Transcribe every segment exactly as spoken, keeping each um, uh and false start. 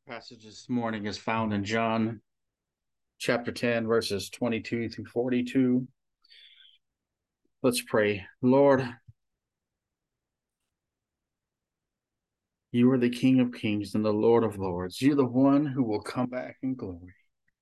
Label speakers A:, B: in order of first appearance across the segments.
A: Passage this morning is found in John chapter ten, verses twenty-two through forty-two. Let's pray. Lord, you are the King of Kings and the Lord of Lords. You're the one who will come back in glory.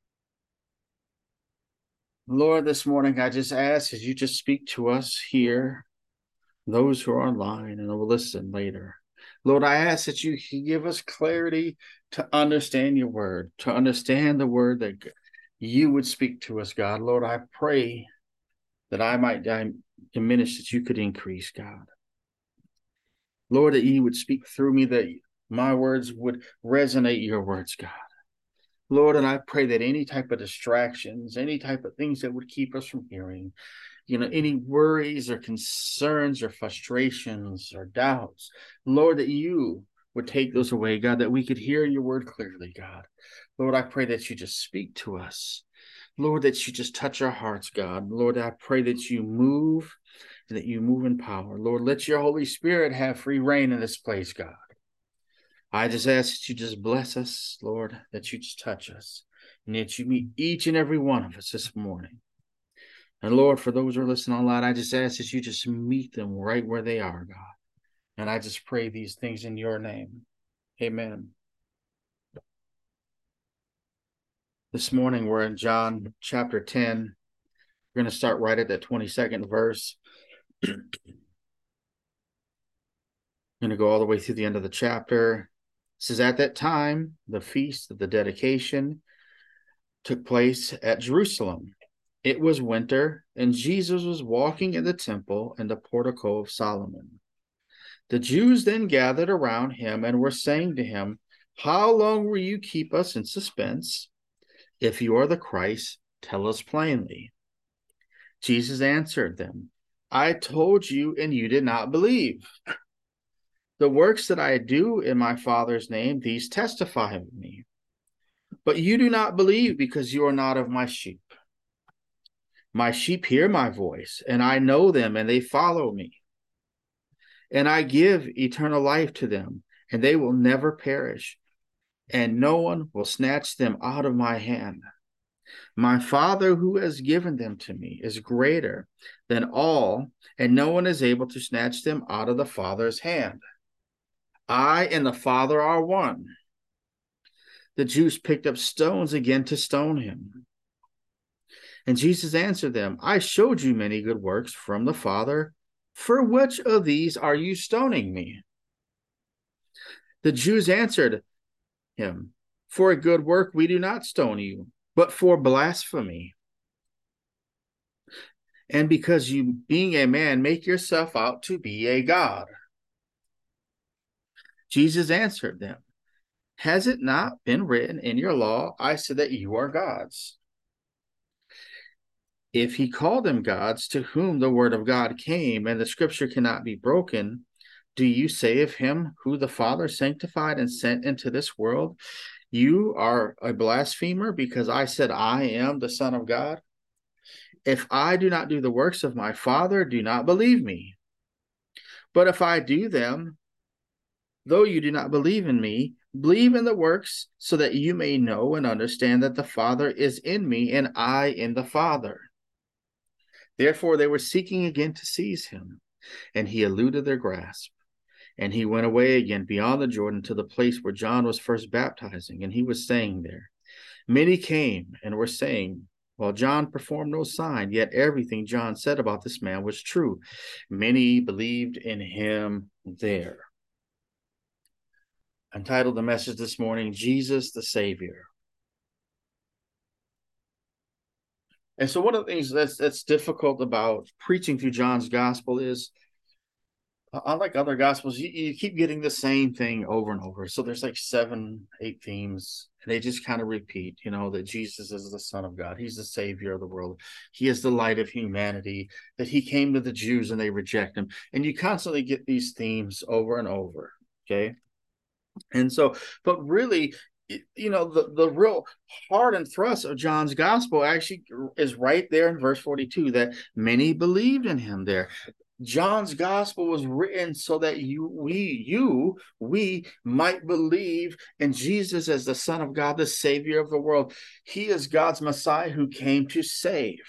A: Lord, this morning I just ask as you just speak to us here, those who are online and will listen later. Lord, I ask that you give us clarity to understand your word, to understand the word that you would speak to us, God. Lord, I pray that I might diminish, that you could increase, God. Lord, that you would speak through me, that my words would resonate your words, God. Lord, and I pray that any type of distractions, any type of things that would keep us from hearing, you know, any worries or concerns or frustrations or doubts, Lord, that you would take those away, God, that we could hear your word clearly, God. Lord, I pray that you just speak to us. Lord, that you just touch our hearts, God. Lord, I pray that you move and that you move in power. Lord, let your Holy Spirit have free reign in this place, God. I just ask that you just bless us, Lord, that you just touch us, and that you meet each and every one of us this morning. And Lord, for those who are listening online, I just ask that you just meet them right where they are, God. And I just pray these things in your name. Amen. This morning we're in John chapter ten. We're going to start right at that twenty-second verse. I'm going to go all the way through the end of the chapter. It says, at that time, the feast of the dedication took place at Jerusalem. It was winter, and Jesus was walking in the temple in the portico of Solomon. The Jews then gathered around him and were saying to him, how long will you keep us in suspense? If you are the Christ, tell us plainly. Jesus answered them, I told you, and you did not believe. The works that I do in my Father's name, these testify of me. But you do not believe because you are not of my sheep. My sheep hear my voice, and I know them, and they follow me. And I give eternal life to them, and they will never perish, and no one will snatch them out of my hand. My Father who has given them to me is greater than all, and no one is able to snatch them out of the Father's hand. I and the Father are one. The Jews picked up stones again to stone him. And Jesus answered them, I showed you many good works from the Father. For which of these are you stoning me? The Jews answered him, for a good work we do not stone you, but for blasphemy. And because you, being a man, make yourself out to be a God. Jesus answered them, has it not been written in your law, I said that you are gods? If he called them gods, to whom the word of God came, and the scripture cannot be broken, do you say of him who the Father sanctified and sent into this world, you are a blasphemer because I said I am the Son of God? If I do not do the works of my Father, do not believe me. But if I do them, though you do not believe in me, believe in the works, so that you may know and understand that the Father is in me and I in the Father. Therefore they were seeking again to seize him, and he eluded their grasp. And he went away again beyond the Jordan to the place where John was first baptizing, and he was staying there. Many came and were saying, well, John performed no sign, yet everything John said about this man was true. Many believed in him there. I entitled the message this morning, Jesus the Savior. And so one of the things that's that's difficult about preaching through John's gospel is, unlike other gospels, you, you keep getting the same thing over and over. So there's like seven, eight themes, and they just kind of repeat, you know, that Jesus is the Son of God. He's the Savior of the world. He is the light of humanity, that he came to the Jews and they reject him. And you constantly get these themes over and over, okay? And so, but really, you know, the, the real heart and thrust of John's gospel actually is right there in verse forty-two, that many believed in him there. John's gospel was written so that you, we, you, we might believe in Jesus as the Son of God, the Savior of the world. He is God's Messiah who came to save.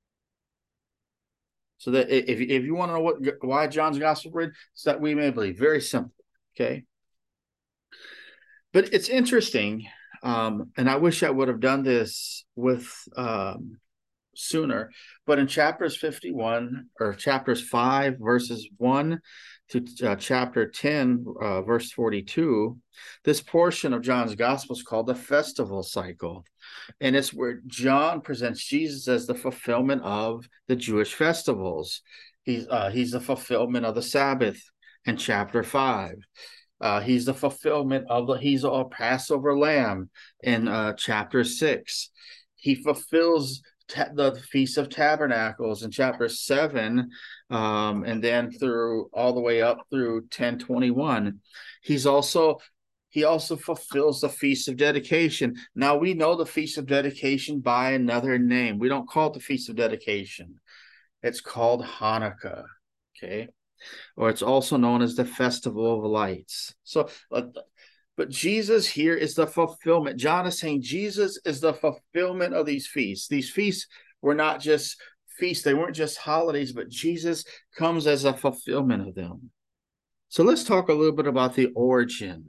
A: So that if, if you want to know what why John's gospel was written, so that we may believe. Very simple. Okay. But it's interesting, um, and I wish I would have done this with um, sooner. But in chapters fifty-one, or chapters five, verses one to uh, chapter ten, uh, verse forty-two, this portion of John's gospel is called the festival cycle. And it's where John presents Jesus as the fulfillment of the Jewish festivals. He's, uh, he's the fulfillment of the Sabbath in chapter five. Uh, he's the fulfillment of the, he's a Passover lamb in uh, chapter six. He fulfills ta- the Feast of Tabernacles in chapter seven, um, and then through all the way up through ten twenty-one. He's also, he also fulfills the Feast of Dedication. Now we know the Feast of Dedication by another name. We don't call it the Feast of Dedication. It's called Hanukkah. Okay. Or it's also known as the Festival of Lights. So, uh, but Jesus here is the fulfillment. John is saying Jesus is the fulfillment of these feasts. These feasts were not just feasts, they weren't just holidays, but Jesus comes as a fulfillment of them. So let's talk a little bit about the origin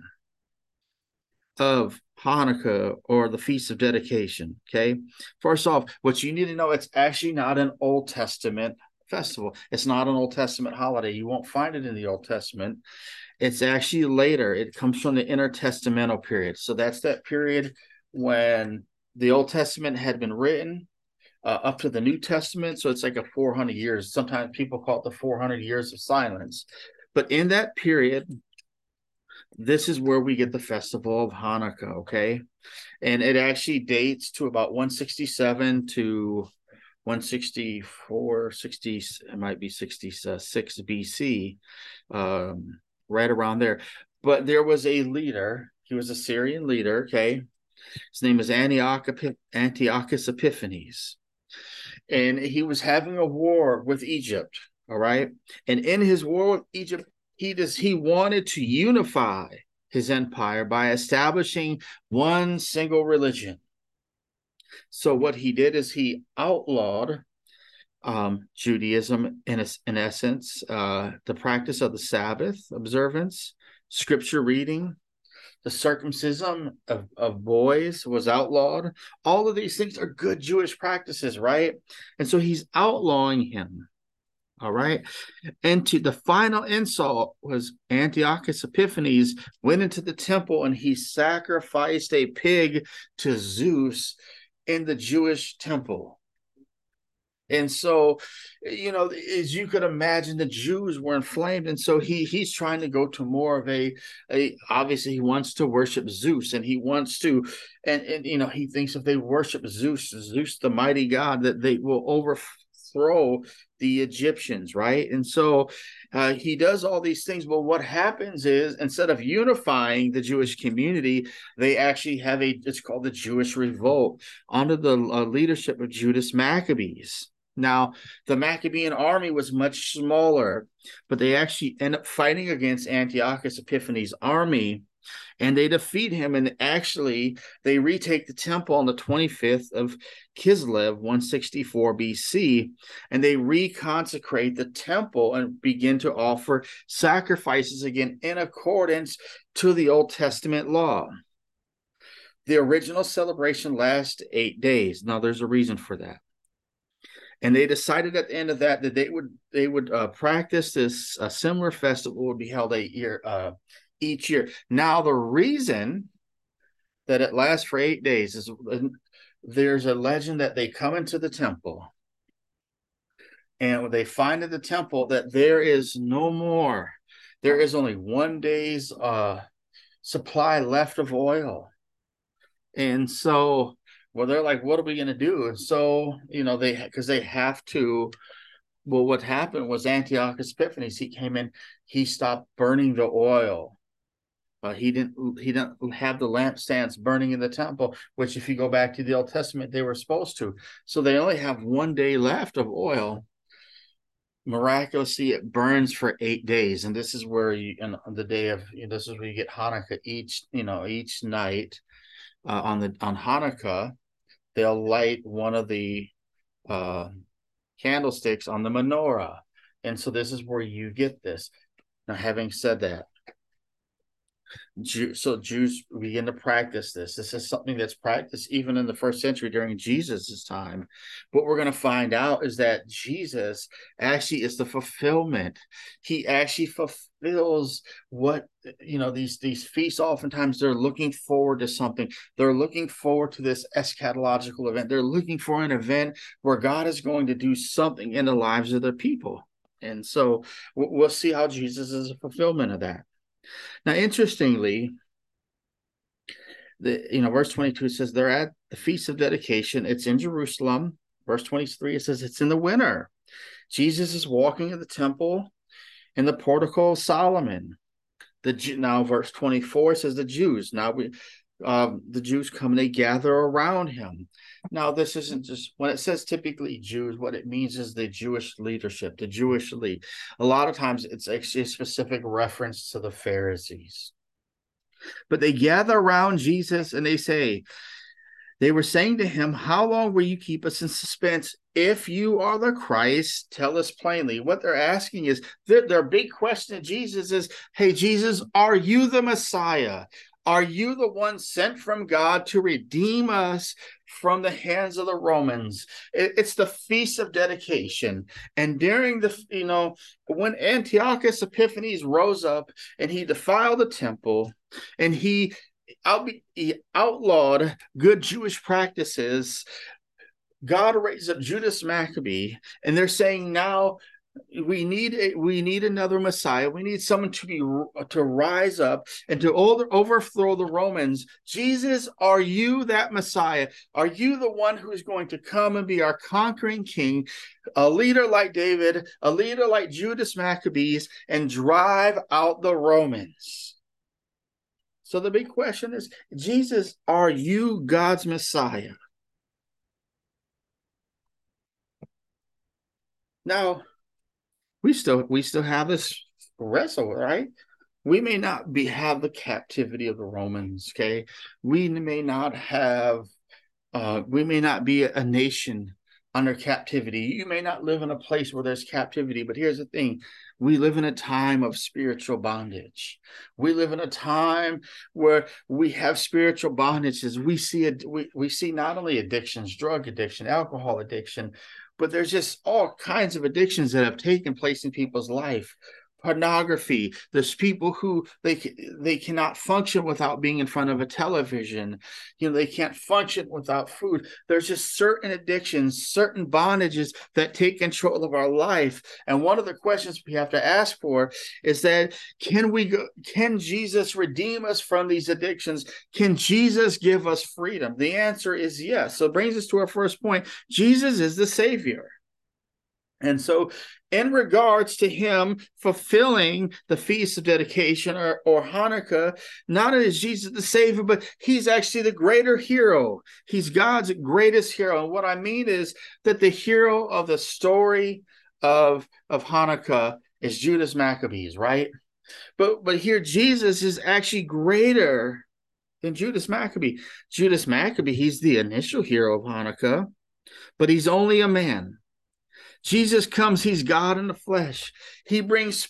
A: of Hanukkah, or the Feast of Dedication. Okay. First off, what you need to know, it's actually not an Old Testament festival. It's not an Old Testament holiday. You won't find it in the Old Testament. It's actually later. It comes from the intertestamental period. So that's that period when the Old Testament had been written uh, up to the New Testament. So it's like a four hundred years. Sometimes people call it the four hundred years of silence. But in that period, this is where we get the festival of Hanukkah, okay? And it actually dates to about one sixty-seven to one sixty-four, sixty, it might be sixty-six B C, um, right around there. But there was a leader, he was a Syrian leader, okay? His name is Antiochus Epiphanes. And he was having a war with Egypt, all right? And in his war with Egypt, he just he wanted to unify his empire by establishing one single religion. So what he did is he outlawed um, Judaism in, in essence, uh, the practice of the Sabbath observance, scripture reading, the circumcision of, of boys was outlawed. All of these things are good Jewish practices, right? And so he's outlawing him. All right. And to the final insult was Antiochus Epiphanes went into the temple and he sacrificed a pig to Zeus in the Jewish temple. And so, you know, as you could imagine, the Jews were inflamed. And so he he's trying to go to more of a, a obviously he wants to worship Zeus, and he wants to, and, and you know, he thinks if they worship Zeus, Zeus, the mighty God, that they will overthrow the Egyptians, right? And so uh, he does all these things. But what happens is, instead of unifying the Jewish community, they actually have a, it's called the Jewish Revolt under the uh, leadership of Judas Maccabees. Now, the Maccabean army was much smaller, but they actually end up fighting against Antiochus Epiphanes' army, and they defeat him. And actually, they retake the temple on the twenty-fifth of Kislev, one sixty-four B C, and they reconsecrate the temple and begin to offer sacrifices again in accordance to the Old Testament law. The original celebration lasts eight days. Now, there's a reason for that. And they decided at the end of that that they would they would uh, practice this. A similar festival would be held a year uh, each year. Now, the reason that it lasts for eight days is there's a legend that they come into the temple, and they find in the temple that there is no more. There is only one day's uh, supply left of oil. And so, well, they're like, what are we going to do? And so, you know, they, because they have to, well, what happened was Antiochus Epiphanes, he came in, he stopped burning the oil. Uh, he didn't, he didn't have the lampstands burning in the temple, which if you go back to the Old Testament, they were supposed to. So they only have one day left of oil. miraculously it burns for eight days, and this is where you, on the day of, you know, this is where you get Hanukkah. Each, you know, each night uh, on the on Hanukkah, they'll light one of the uh, candlesticks on the menorah, and so this is where you get this. Now, having said that, Jew, so Jews begin to practice this. This is something that's practiced even in the first century during Jesus's time. What we're going to find out is that Jesus actually is the fulfillment. He actually fulfills what, you know, these these feasts. Oftentimes they're looking forward to something. They're looking forward to this eschatological event. They're looking for an event where God is going to do something in the lives of their people. And so we'll see how Jesus is a fulfillment of that. Now, interestingly, the you know, verse twenty-two says they're at the Feast of Dedication. It's in Jerusalem. Verse twenty-three, it says it's in the winter. Jesus is walking in the temple in the portico of Solomon. The now, verse twenty-four says the Jews. Now we, um, the Jews come and they gather around him. Now, this isn't just, when it says typically Jews, what it means is the Jewish leadership, the Jewish elite. A lot of times it's actually a specific reference to the Pharisees. But they gather around Jesus and they say, they were saying to him, how long will you keep us in suspense? If you are the Christ, tell us plainly. What they're asking is, their, their big question to Jesus is, hey, Jesus, are you the Messiah? Are you the one sent from God to redeem us from the hands of the Romans? It, it's the Feast of Dedication. And during the, you know, when Antiochus Epiphanes rose up and he defiled the temple and he, out, he outlawed good Jewish practices, God raised up Judas Maccabee, and they're saying now, we need a, we need another Messiah. We need someone to be to rise up and to over, overthrow the Romans. Jesus, are you that Messiah? Are you the one who is going to come and be our conquering king, a leader like David, a leader like Judas Maccabees, and drive out the Romans? So the big question is, Jesus, are you God's Messiah? Now, we still we still have this wrestle, right? We may not be have the captivity of the Romans, okay? We may not have, uh, we may not be a nation under captivity. You may not live in a place where there's captivity, but here's the thing. We live in a time of spiritual bondage. We live in a time where we have spiritual bondages. We see it, we, we see not only addictions, drug addiction, alcohol addiction, but there's just all kinds of addictions that have taken place in people's life. Pornography. There's people who they they cannot function without being in front of a television. You know, they can't function without food. There's just certain addictions, certain bondages that take control of our life. And one of the questions we have to ask for is that can we go, can Jesus redeem us from these addictions? Can Jesus give us freedom? The answer is yes. So it brings us to our first point. Jesus is the Savior. And so in regards to him fulfilling the Feast of Dedication or, or Hanukkah, not only is Jesus the Savior, but he's actually the greater hero. He's God's greatest hero. And what I mean is that the hero of the story of, of Hanukkah is Judas Maccabees, right? But, but here Jesus is actually greater than Judas Maccabee. Judas Maccabee, he's the initial hero of Hanukkah, but he's only a man. Jesus comes, he's God in the flesh. He brings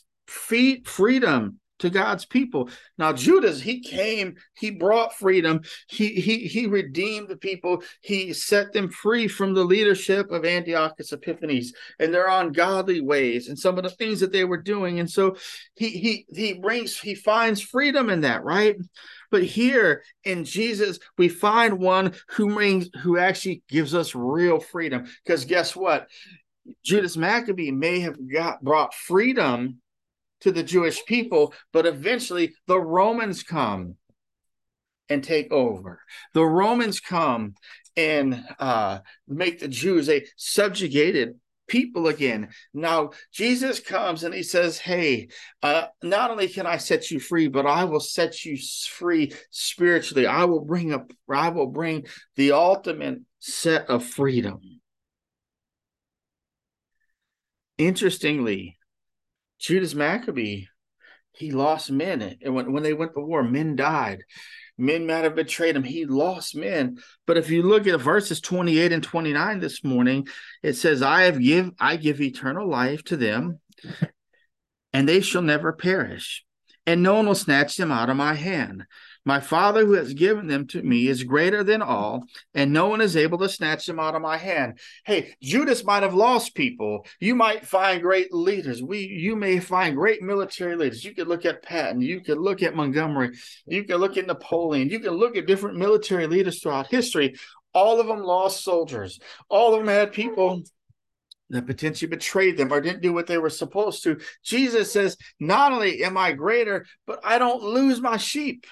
A: freedom to God's people. Now, Judas, he came, he brought freedom. He, he, he redeemed the people. He set them free from the leadership of Antiochus Epiphanes and their ungodly ways and some of the things that they were doing. And so he, he, he brings, he finds freedom in that, right? But here in Jesus, we find one who brings, who actually gives us real freedom. Because guess what? Judas Maccabee may have got brought freedom to the Jewish people, but eventually the Romans come and take over. The Romans come and uh, make the Jews a subjugated people again. Now, Jesus comes and he says, hey, uh, not only can I set you free, but I will set you free spiritually. I will bring up, I will bring the ultimate set of freedom. Interestingly, Judas Maccabee, he lost men. And when, when they went to war, men died. Men might have betrayed him. He lost men. But if you look at verses twenty-eight and twenty-nine this morning, it says, I have give I give eternal life to them, and they shall never perish, and no one will snatch them out of my hand. My Father who has given them to me is greater than all, and no one is able to snatch them out of my hand. Hey, Judas might have lost people. You might find great leaders. We, you may find great military leaders. You could look at Patton. You could look at Montgomery. You could look at Napoleon. You can look at different military leaders throughout history. All of them lost soldiers. All of them had people that potentially betrayed them or didn't do what they were supposed to. Jesus says, not only am I greater, but I don't lose my sheep.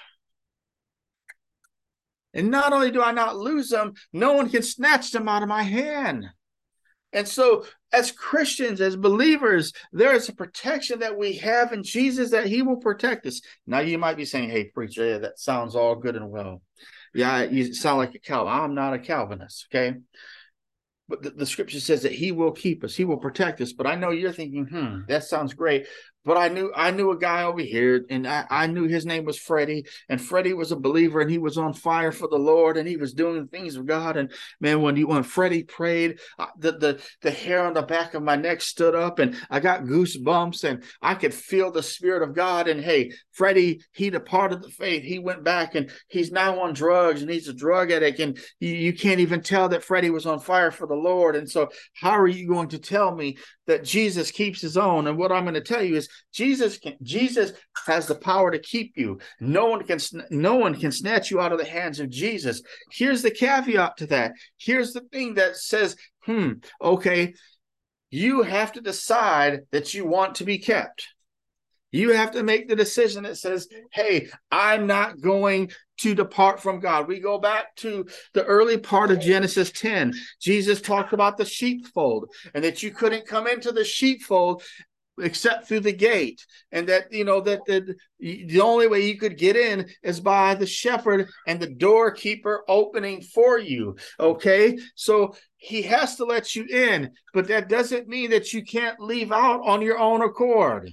A: And not only do I not lose them, no one can snatch them out of my hand. And so as Christians, as believers, there is a protection that we have in Jesus that he will protect us. Now you might be saying, hey, preacher, yeah, that sounds all good and well. Yeah, you sound like a Calvinist. I'm not a Calvinist, okay? But the, the scripture says that he will keep us. He will protect us. But I know you're thinking, hmm, that sounds great. But I knew I knew a guy over here, and I, I knew his name was Freddie, and Freddie was a believer, and he was on fire for the Lord, and he was doing things of God. And man, when he, when Freddie prayed, uh, the, the, the hair on the back of my neck stood up, and I got goosebumps, and I could feel the Spirit of God. And hey, Freddie, he departed the faith. He went back, and he's now on drugs, and he's a drug addict, and you, you can't even tell that Freddie was on fire for the Lord. And so how are you going to tell me that Jesus keeps his own? And what I'm going to tell you is Jesus can, Jesus has the power to keep you. No one can no one can snatch you out of the hands of Jesus. Here's the caveat to that. Here's the thing that says, hmm, okay, you have to decide that you want to be kept. You have to make the decision that says, hey, I'm not going to depart from God. We go back to the early part of Genesis ten. Jesus talked about the sheepfold and that you couldn't come into the sheepfold except through the gate, and that, you know, that the, the only way you could get in is by the shepherd and the doorkeeper opening for you. Okay, so he has to let you in, but that doesn't mean that you can't leave out on your own accord.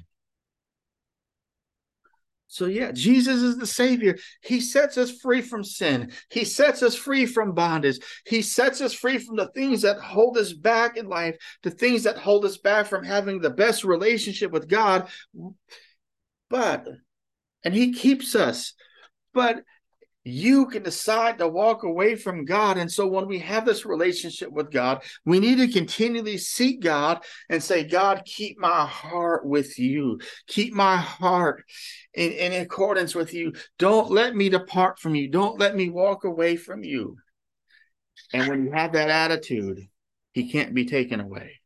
A: So yeah, Jesus is the Savior. He sets us free from sin. He sets us free from bondage. He sets us free from the things that hold us back in life, the things that hold us back from having the best relationship with God. But, and he keeps us, but you can decide to walk away from God. And so when we have this relationship with God, we need to continually seek God and say, God, keep my heart with you. Keep my heart in, in accordance with you. Don't let me depart from you. Don't let me walk away from you. And when you have that attitude, he can't be taken away.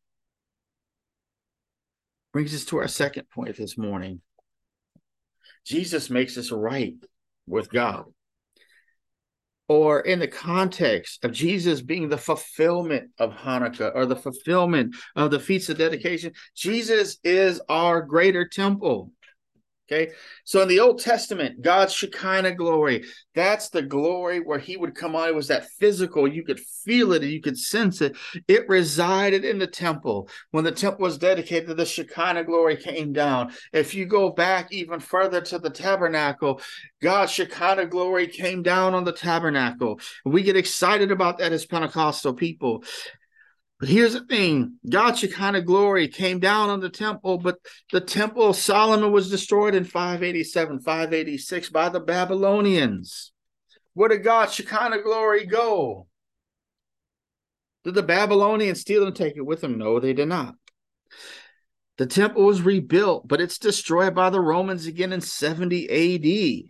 A: Brings us to our second point this morning. Jesus makes us right with God. Or in the context of Jesus being the fulfillment of Hanukkah or the fulfillment of the Feast of Dedication, Jesus is our greater temple. Okay, so in the Old Testament, God's Shekinah glory, that's the glory where he would come on. It was that physical, you could feel it, you could sense it. It resided in the temple. When the temple was dedicated, the Shekinah glory came down. If you go back even further to the tabernacle, God's Shekinah glory came down on the tabernacle. We get excited about that as Pentecostal people. But here's the thing, God's Shekinah glory came down on the temple, but the temple of Solomon was destroyed in five eighty-seven, five eighty-six by the Babylonians. Where did God's Shekinah glory go? Did the Babylonians steal and take it with them? No, they did not. The temple was rebuilt, but it's destroyed by the Romans again in seventy A D.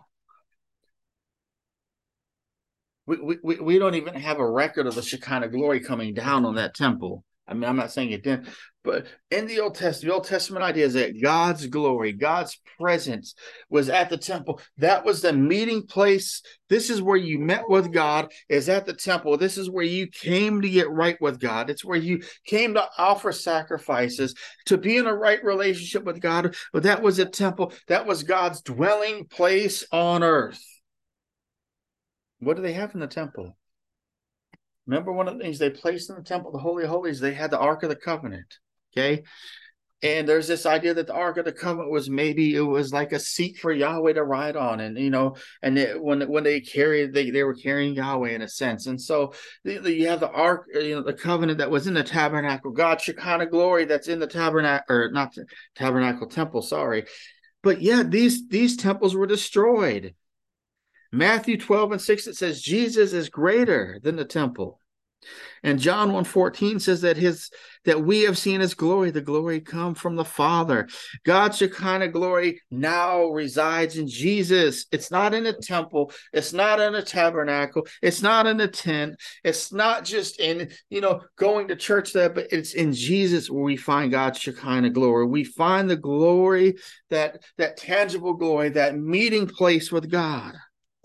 A: We, we, we don't even have a record of the Shekinah glory coming down on that temple. I mean, I'm not saying it didn't, but in the Old Testament, the Old Testament idea is that God's glory, God's presence was at the temple. That was the meeting place. This is where you met with God, is at the temple. This is where you came to get right with God. It's where you came to offer sacrifices, to be in a right relationship with God. But that was a temple. That was God's dwelling place on earth. What do they have in the temple? Remember one of the things they placed in the temple, the Holy of Holies, they had the Ark of the Covenant. Okay. And there's this idea that the Ark of the Covenant was maybe it was like a seat for Yahweh to ride on, and you know, and it, when when they carried, they they were carrying Yahweh in a sense. And so the, the, you have the Ark, you know, the covenant that was in the tabernacle, God's Shekinah glory that's in the tabernacle, or not the tabernacle temple, sorry. But yeah, these these temples were destroyed. Matthew twelve and six, it says Jesus is greater than the temple. And John one fourteen says that his that we have seen his glory, the glory come from the Father. God's Shekinah glory now resides in Jesus. It's not in a temple. It's not in a tabernacle. It's not in a tent. It's not just in, you know, going to church there, but it's in Jesus where we find God's Shekinah glory. We find the glory, that, that tangible glory, that meeting place with God.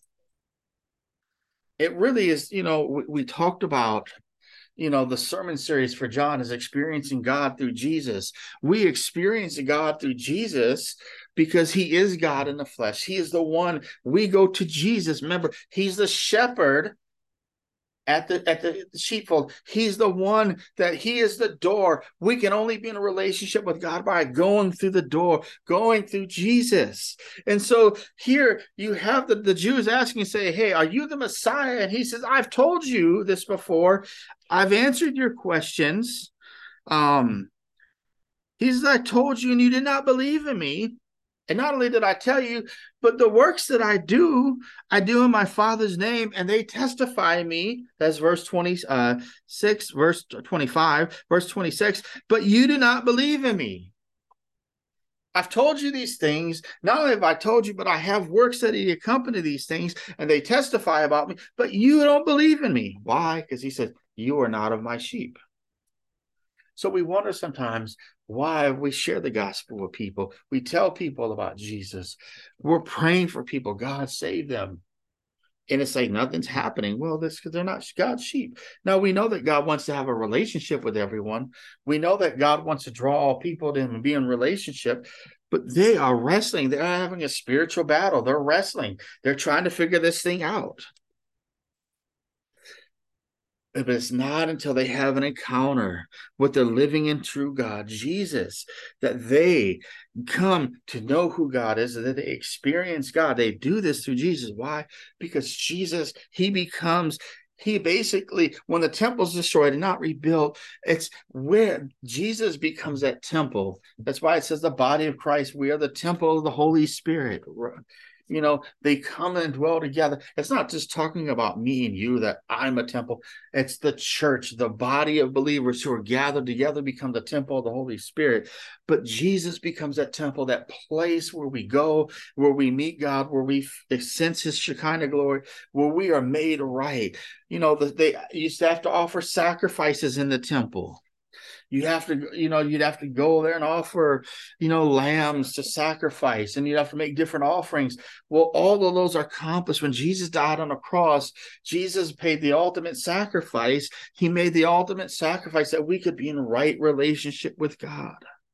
A: It really is, you know, we, we talked about, you know, the sermon series for John is experiencing God through Jesus. We experience God through Jesus because he is God in the flesh. He is the one. We go to Jesus. Remember, he's the shepherd at the at the sheepfold. He's the one that he is the door. We can only be in a relationship with God by going through the door, going through Jesus. And so here you have the, the Jews asking, say, hey, are you the Messiah? And he says, I've told you this before. I've answered your questions. Um, he says, I told you and you did not believe in me. And not only did I tell you, but the works that I do, I do in my Father's name, and they testify me. That's verse twenty-six, verse twenty-five, verse twenty-six. But you do not believe in me. I've told you these things. Not only have I told you, but I have works that accompany these things, and they testify about me. But you don't believe in me. Why? Because he said, you are not of my sheep. So we wonder sometimes why we share the gospel with people. We tell people about Jesus. We're praying for people. God save them. And it's like nothing's happening. Well, that's because they're not God's sheep. Now, we know that God wants to have a relationship with everyone. We know that God wants to draw all people to him and be in relationship. But they are wrestling. They're having a spiritual battle. They're wrestling. They're trying to figure this thing out. But it's not until they have an encounter with the living and true God, Jesus, that they come to know who God is, that they experience God. They do this through Jesus. Why? Because Jesus, he becomes, he basically, when the temple's destroyed and not rebuilt, it's where Jesus becomes that temple. That's why it says the body of Christ, we are the temple of the Holy Spirit. You know, they come and dwell together. It's not just talking about me and you, that I'm a temple. It's the church, the body of believers who are gathered together become the temple of the Holy Spirit. But Jesus becomes that temple, that place where we go, where we meet God, where we sense his Shekinah glory, where we are made right. You know, they used to have to offer sacrifices in the temple. You have to, you know, you'd have to go there and offer, you know, lambs to sacrifice, and you'd have to make different offerings. Well, all of those are accomplished when Jesus died on the cross. Jesus paid the ultimate sacrifice. He made the ultimate sacrifice that we could be in right relationship with God.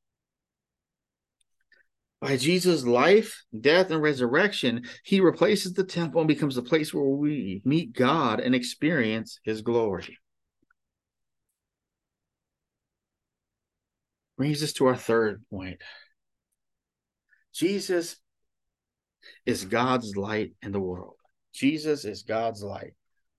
A: By Jesus' life, death, and resurrection, he replaces the temple and becomes the place where we meet God and experience his glory. Brings us to our third point. Jesus is God's light in the world. Jesus is God's light.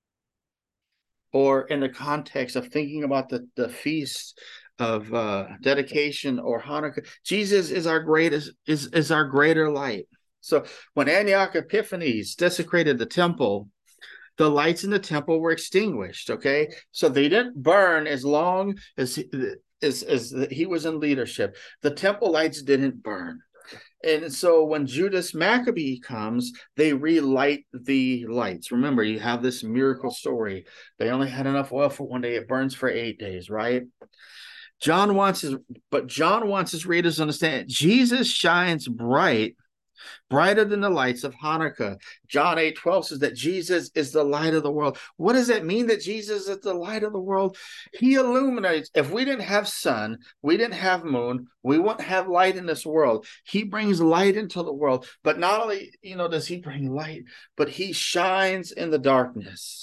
A: Or in the context of thinking about the, the feast of uh, dedication or Hanukkah, Jesus is our greatest, is, is our greater light. So when Antioch Epiphanes desecrated the temple, the lights in the temple were extinguished, okay? So they didn't burn as long as As, as he was in leadership. The temple lights didn't burn. And so when Judas Maccabee comes, they relight the lights. Remember, you have this miracle story. They only had enough oil for one day. It burns for eight days, right? John wants his, but John wants his readers to understand Jesus shines bright, brighter than the lights of Hanukkah. John eight twelve says that Jesus is the light of the world. What does that mean, that Jesus is the light of the world? He illuminates. If we didn't have sun, we didn't have moon, we wouldn't have light in this world. He brings light into the world. But not only, you know, does he bring light, but he shines in the darkness.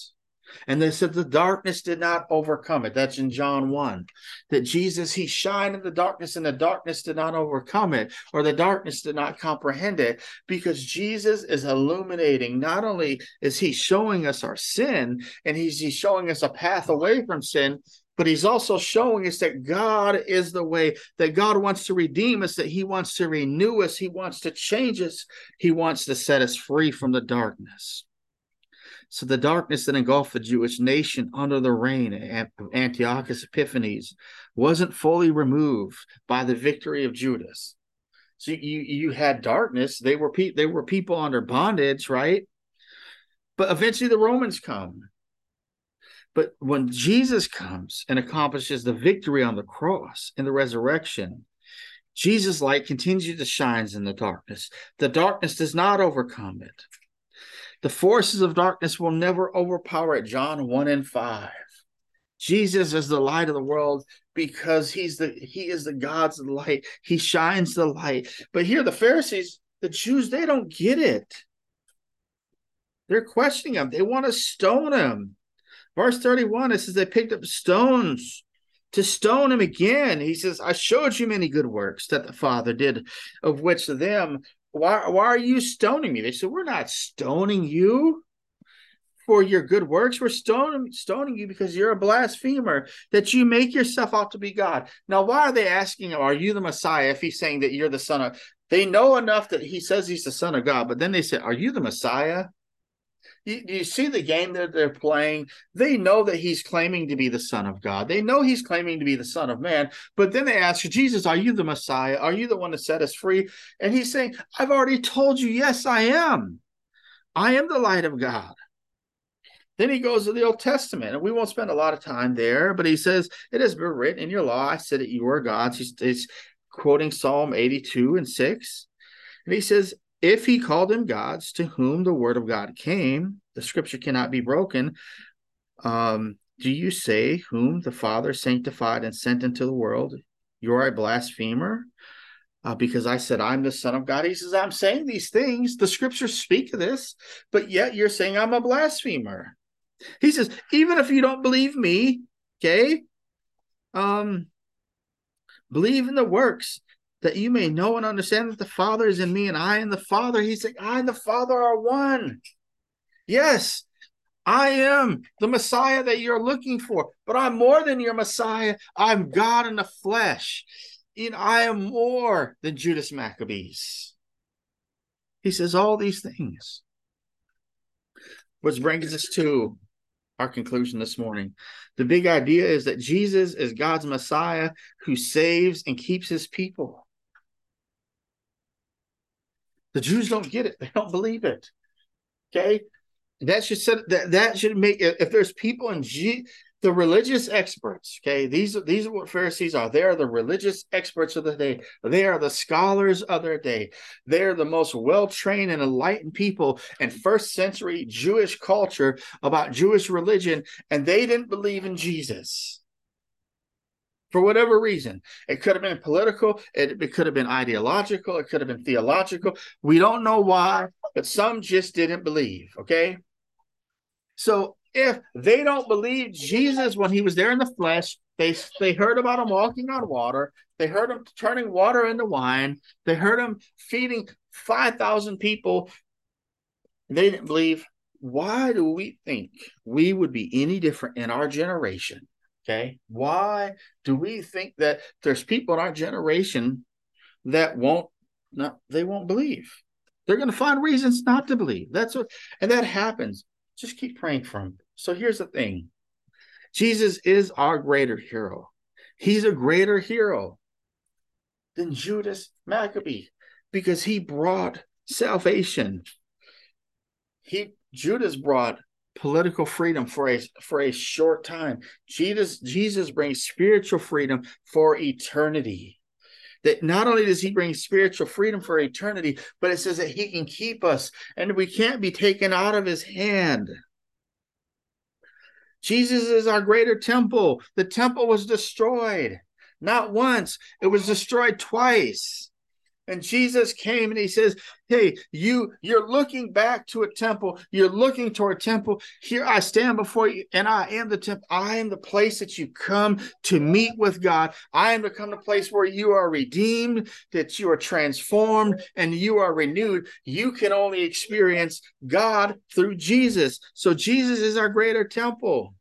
A: And they said the darkness did not overcome it. That's in John one. That Jesus, he shined in the darkness and the darkness did not overcome it, or the darkness did not comprehend it, because Jesus is illuminating. Not only is he showing us our sin, and he's, he's showing us a path away from sin, but he's also showing us that God is the way, that God wants to redeem us, that he wants to renew us, he wants to change us, he wants to set us free from the darkness. So the darkness that engulfed the Jewish nation under the reign of Antiochus Epiphanes wasn't fully removed by the victory of Judas. So you, you had darkness. They were, pe- they were people under bondage, right? But eventually the Romans come. But when Jesus comes and accomplishes the victory on the cross and the resurrection, Jesus' light continues to shine in the darkness. The darkness does not overcome it. The forces of darkness will never overpower it. John one and five. Jesus is the light of the world because he's the he is the God's light. He shines the light. But here the Pharisees, the Jews, they don't get it. They're questioning him. They want to stone him. Verse thirty-one, it says they picked up stones to stone him again. He says, I showed you many good works that the Father did, of which of them, why, why are you stoning me? They said, we're not stoning you for your good works. We're stoning, stoning you because you're a blasphemer, that you make yourself out to be God. Now, why are they asking him, are you the Messiah, if he's saying that you're the son of... They know enough that he says he's the son of God, but then they say, are you the Messiah? You, you see the game that they're playing? They know that he's claiming to be the Son of God. They know he's claiming to be the Son of Man. But then they ask, Jesus, are you the Messiah? Are you the one to set us free? And he's saying, I've already told you, yes, I am. I am the light of God. Then he goes to the Old Testament, and we won't spend a lot of time there, but he says, it has been written in your law, I said that you are gods. He's, he's quoting Psalm eighty-two and six. And he says, if he called them gods to whom the word of God came, the scripture cannot be broken. Um, do you say whom the Father sanctified and sent into the world? You're a blasphemer uh, because I said I'm the Son of God. He says, I'm saying these things. The scriptures speak of this, but yet you're saying I'm a blasphemer. He says, even if you don't believe me, okay, um, believe in the works, that you may know and understand that the Father is in me and I in the Father. He's like, I and the Father are one. Yes, I am the Messiah that you're looking for, but I'm more than your Messiah. I'm God in the flesh. And I am more than Judas Maccabees. He says all these things. Which brings us to our conclusion this morning. The big idea is that Jesus is God's Messiah who saves and keeps his people. The Jews don't get it. They don't believe it. Okay? That should set that that should make, if there's people in G, the religious experts, okay, these are these are what Pharisees are. They are the religious experts of the day. They are the scholars of their day. They're the most well-trained and enlightened people in first century Jewish culture about Jewish religion, and they didn't believe in Jesus. For whatever reason. It could have been political, it, it could have been ideological, it could have been theological. We don't know why, but some just didn't believe, okay? So if they don't believe Jesus when he was there in the flesh, they, they heard about him walking on water, they heard him turning water into wine, they heard him feeding five thousand people, they didn't believe. Why do we think we would be any different in our generation? Okay, why do we think that there's people in our generation that won't not they won't believe? They're going to find reasons not to believe. That's what, and that happens. Just keep praying for them. So here's the thing. Jesus is our greater hero. He's a greater hero than Judas Maccabee because he brought salvation. He Judas brought political freedom for a for a short time. Jesus Jesus brings spiritual freedom for eternity. That not only does he bring spiritual freedom for eternity, but it says that he can keep us and we can't be taken out of his hand. Jesus is our greater temple. The temple was destroyed. Not once, it was destroyed twice. And Jesus came and he says, hey, you, you're looking back to a temple. You're looking toward a temple. Here I stand before you, and I am the temple. I am the place that you come to meet with God. I am to come to a place where you are redeemed, that you are transformed, and you are renewed. You can only experience God through Jesus. So Jesus is our greater temple.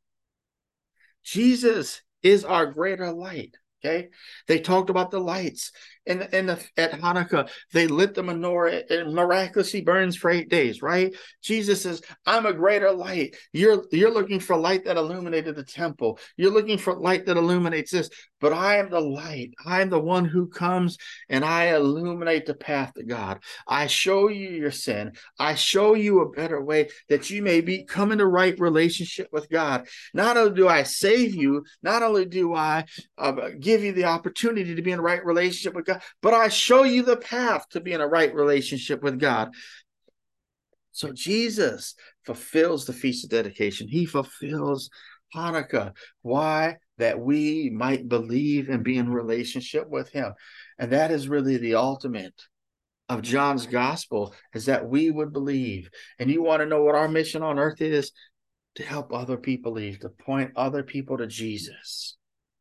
A: Jesus is our greater light. Okay, they talked about the lights, and in, in the, at Hanukkah they lit the menorah. It miraculously burns for eight days. Right? Jesus says, "I'm a greater light." You're you're looking for light that illuminated the temple. You're looking for light that illuminates this, but I am the light. I am the one who comes and I illuminate the path to God. I show you your sin. I show you a better way that you may be come into right relationship with God. Not only do I save you, not only do I uh, give you the opportunity to be in a right relationship with God, but I show you the path to be in a right relationship with God. So Jesus fulfills the Feast of Dedication. He fulfills Hanukkah. Why? That we might believe and be in relationship with him. And that is really the ultimate of John's gospel, is that we would believe. And you want to know what our mission on earth is? To help other people believe, to point other people to Jesus.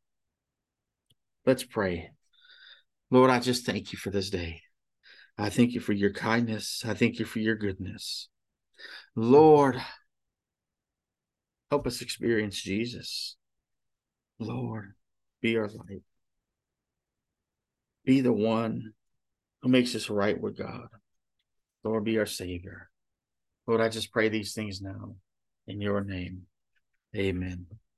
A: Let's pray. Lord, I just thank you for this day. I thank you for your kindness. I thank you for your goodness. Lord, help us experience Jesus. Lord, be our light. Be the one who makes us right with God. Lord, be our Savior. Lord, I just pray these things now in your name. Amen.